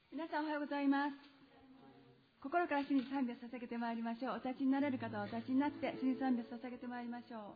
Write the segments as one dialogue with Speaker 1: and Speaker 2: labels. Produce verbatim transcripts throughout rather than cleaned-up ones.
Speaker 1: 皆さんおはようございます。心から主に賛美を捧げてまいりましょう。お立ちになれる方はお立ちになって主に賛美を捧げてまいりましょう。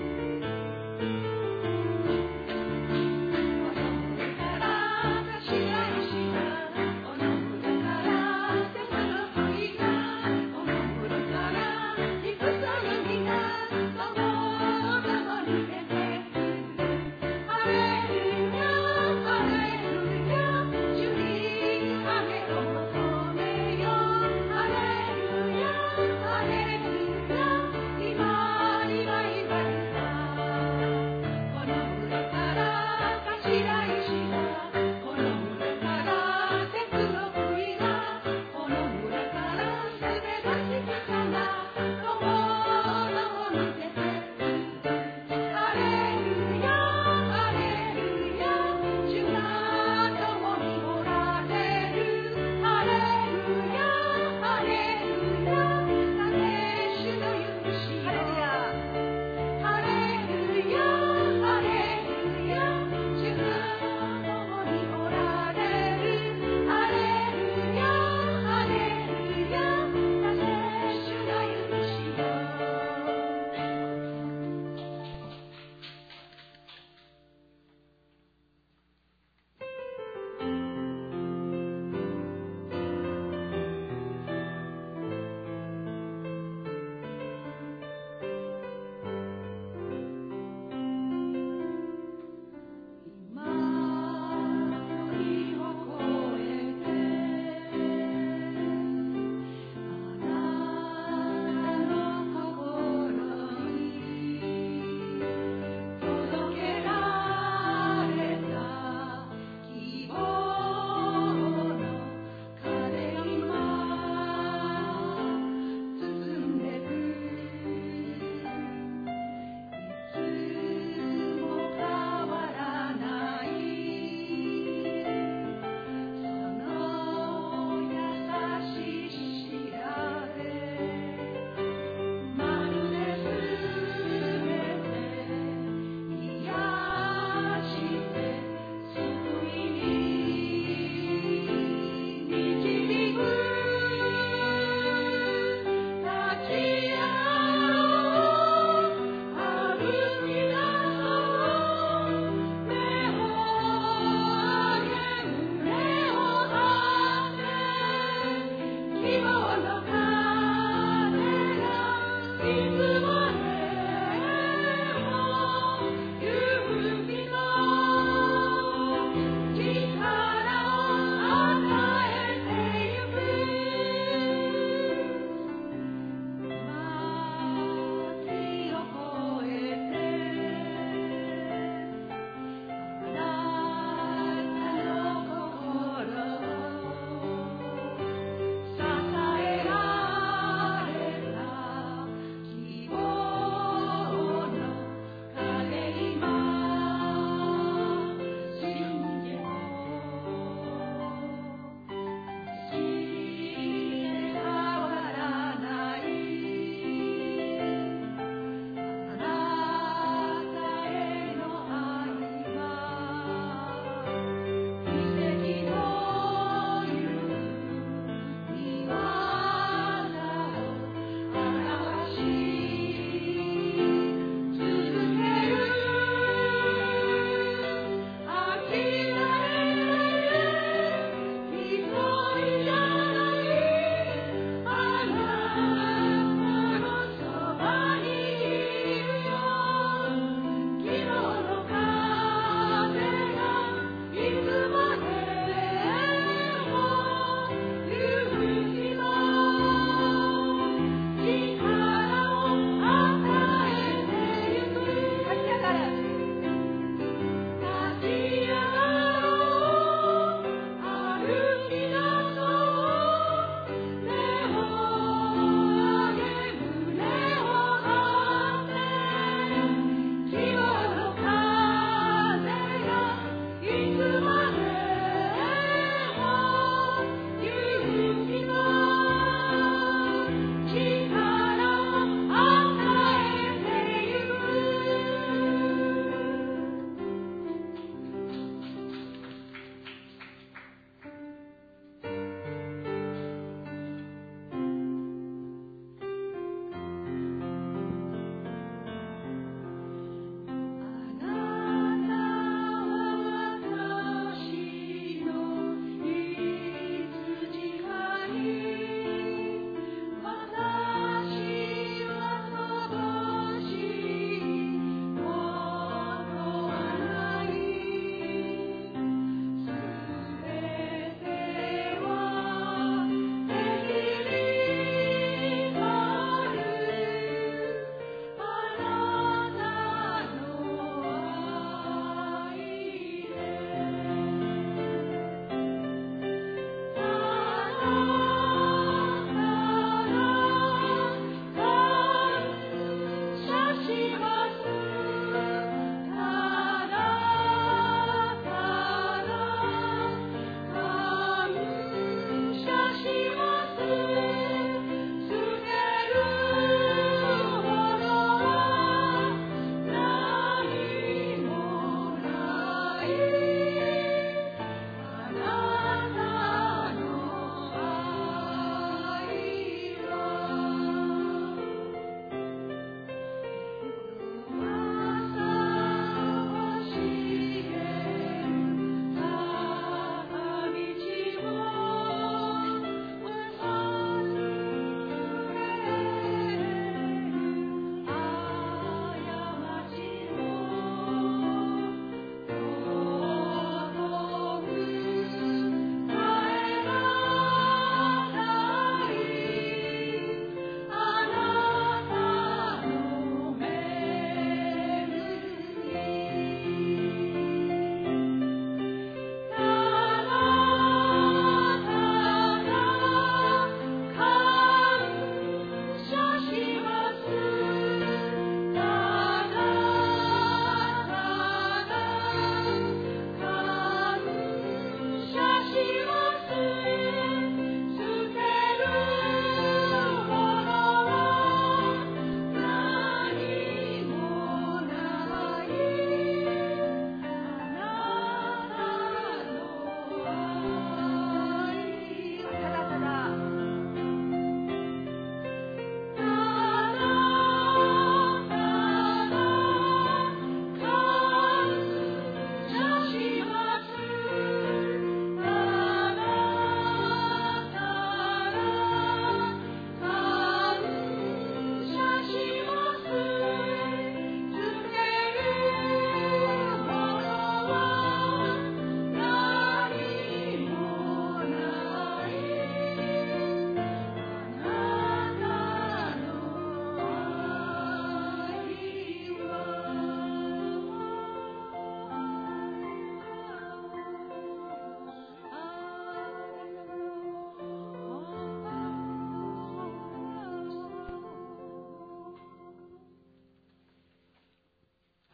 Speaker 2: 私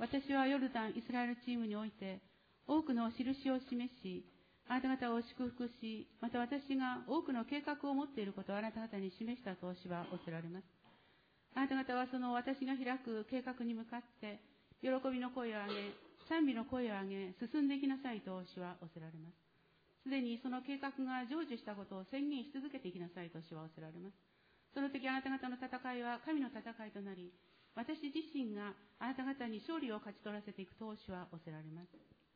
Speaker 2: 私はヨルダン・イスラエルチームにおいて多くの印を示し、あなた方を祝福し、また私が多くの計画を持っていることをあなた方に示したと主は仰せられます。あなた方はその私が開く計画に向かって喜びの声を上げ、賛美の声を上げ、進んでいきなさいと主は仰せられます。すでにその計画が成就したことを宣言し続けていきなさいと主は仰せられます。その時あなた方の戦いは神の戦いとなり、私自身があなた方に勝利を勝ち取らせていくと主は仰せられます。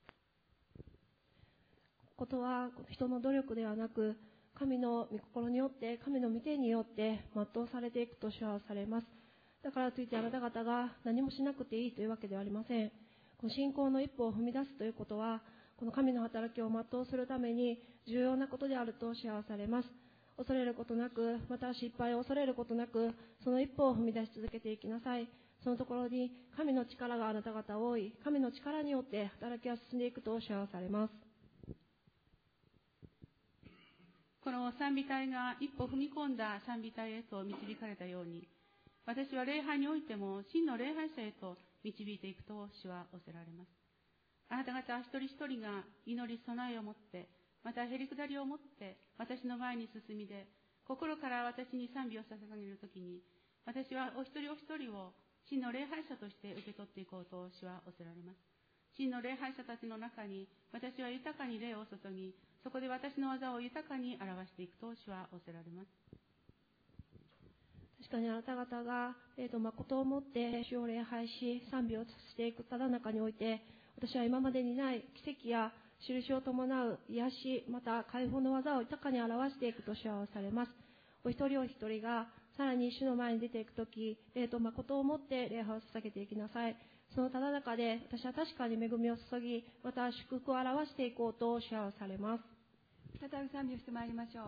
Speaker 3: ことは人の努力ではなく、神の御心によって、神の御手によって全うされていくと主はされます。だからといってあなた方が何もしなくていいというわけではありません。この信仰の一歩を踏み出すということは、この神の働きを全うするために重要なことであると主はされます。恐れることなく、また失敗を恐れることなく、その一歩を踏み出し続けていきなさい。そのところに神の力があなた方を覆い、神の力によって働きは進んでいくと主はされます。
Speaker 2: この賛美隊が一歩踏み込んだ賛美隊へと導かれたように、私は礼拝においても真の礼拝者へと導いていくと主は仰せられます。あなた方一人一人が祈り備えを持って、またへりくだりを持って私の前に進みで、心から私に賛美を捧げるときに、私はお一人お一人を真の礼拝者として受け取っていこうと主は仰せられます。真の礼拝者たちの中に私は豊かに霊を注ぎ、そこで私の技を豊かに表していくと主は仰せられます。
Speaker 3: 確かにあなた方が霊と誠をもって主を礼拝し賛美をしていくただ中において、私は今までにない奇跡や印を伴う癒し、また解放の技を豊かに表していくと主は仰されます。お一人お一人がさらに主の前に出ていくとき、霊と誠をもって礼拝を捧げていきなさい。そのただ中で私は確かに恵みを注ぎ、また祝福を表していこうと主は仰されます。
Speaker 1: 再び賛美をしてまいりましょう。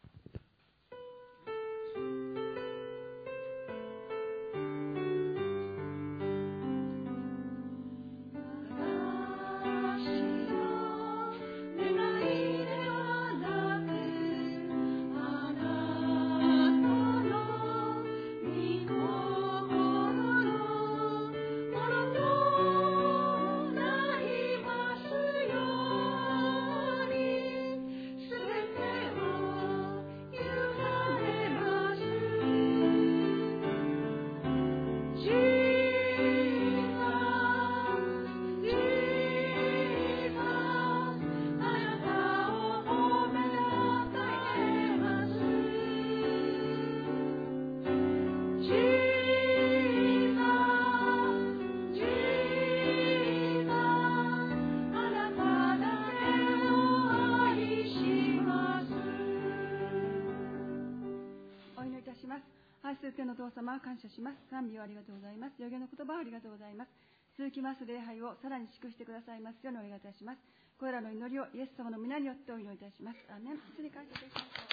Speaker 1: 天の父様、感謝します。賛美をありがとうございます。予言の言葉をありがとうございます。続きます礼拝をさらに祝してくださいますようにお願いいたします。これらの祈りをイエス様の皆によってお祈りいたします。アーメン。主に感謝いたします。